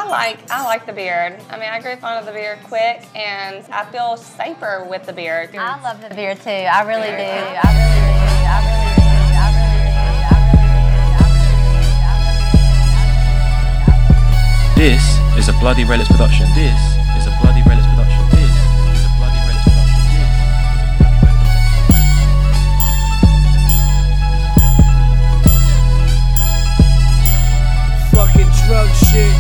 I like the beard. I mean, I grew fond of the beard quick, and I feel safer with the beard. I love the beard too. I really do. I really do. I really do. I really do. I really do. This is a Bloody Relics production. This is a Bloody Relics production. This is a Bloody Relics production. This is a Bloody Relics production. Fucking drug shit.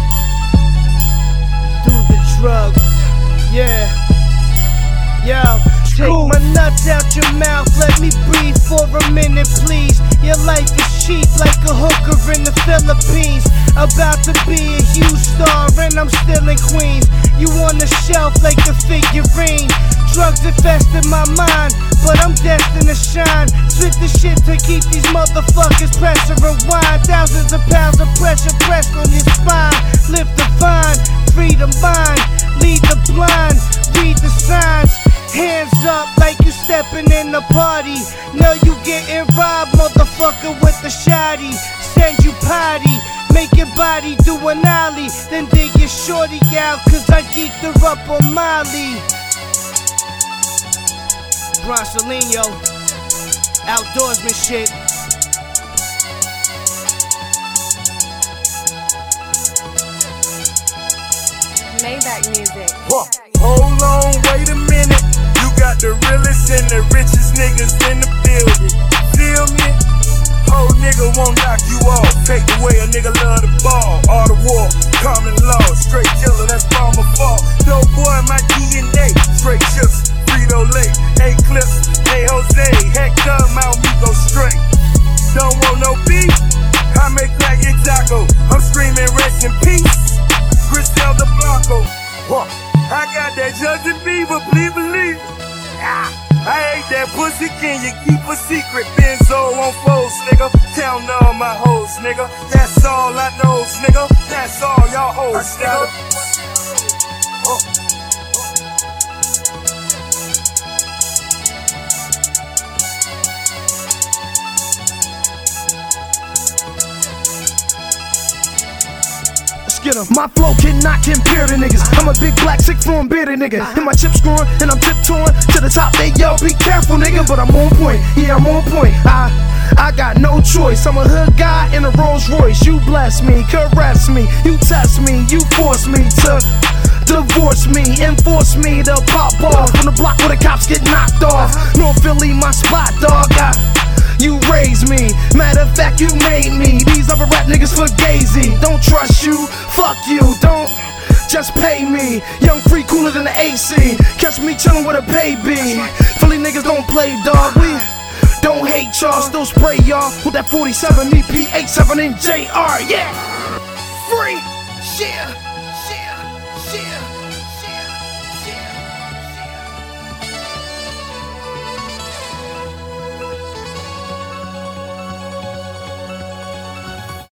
Do the drug. Yeah. Yo, take my nuts out your mouth. Let me breathe for a minute, please. Your life is cheap like a hooker in the Philippines. About to be a huge star and I'm still in Queens. You on the shelf like a figurine. Drugs infested my mind, but I'm destined to shine. Spit the shit to keep these motherfuckers pressure rewind. Thousands of pounds of pressure pressed on your spine. Lift the vine, free the mind, lead the blind, read the signs. Hands up like you stepping in the party. Know you getting robbed, motherfucker, with the shotty. Send you potty, make your body do an ollie. Then dig your shorty out, cause I geeked her up on Molly. Bronsolino, outdoorsman shit. Maybach music. Hold on, wait a minute. You got the realest and the richest niggas in the building. Feel me? Whole nigga won't knock you off. Take away a nigga love the ball. All the war, common law. Straight killer, that's from a fall. Dope boy, my DNA. Straight chips, Frito Lay. A-Clips, A-Jose. Hector, Mount me go straight. Don't want no beef? I make that get taco. I'm screaming rest in peace. Griselda Blanco. I got that Justin Bieber, please believe it. I ate that pussy, can you keep a secret? Benzo on foes, nigga. Tell all my hoes, nigga. That's all I know, nigga. That's all y'all hoes, nigga. My flow cannot compare to niggas. I'm a big black sick from bearded nigga. And my chips growing and I'm tiptoeing to the top. They yell, be careful, nigga. But I'm on point. Yeah, I'm on point. I got no choice. I'm a hood guy in a Rolls Royce. You bless me, caress me, you test me, you force me to divorce me, enforce me to pop off on the block where the cops get knocked off. North Philly, my spot, dog. You raised me, matter of fact, you made me. These other rap niggas for gazy. Don't trust you, fuck you, don't just pay me. Young free, cooler than the AC. Catch me chillin' with a baby. Philly niggas don't play, dog. We don't hate y'all, still spray y'all with that 47 EP, 87 and JR, yeah. Free, yeah.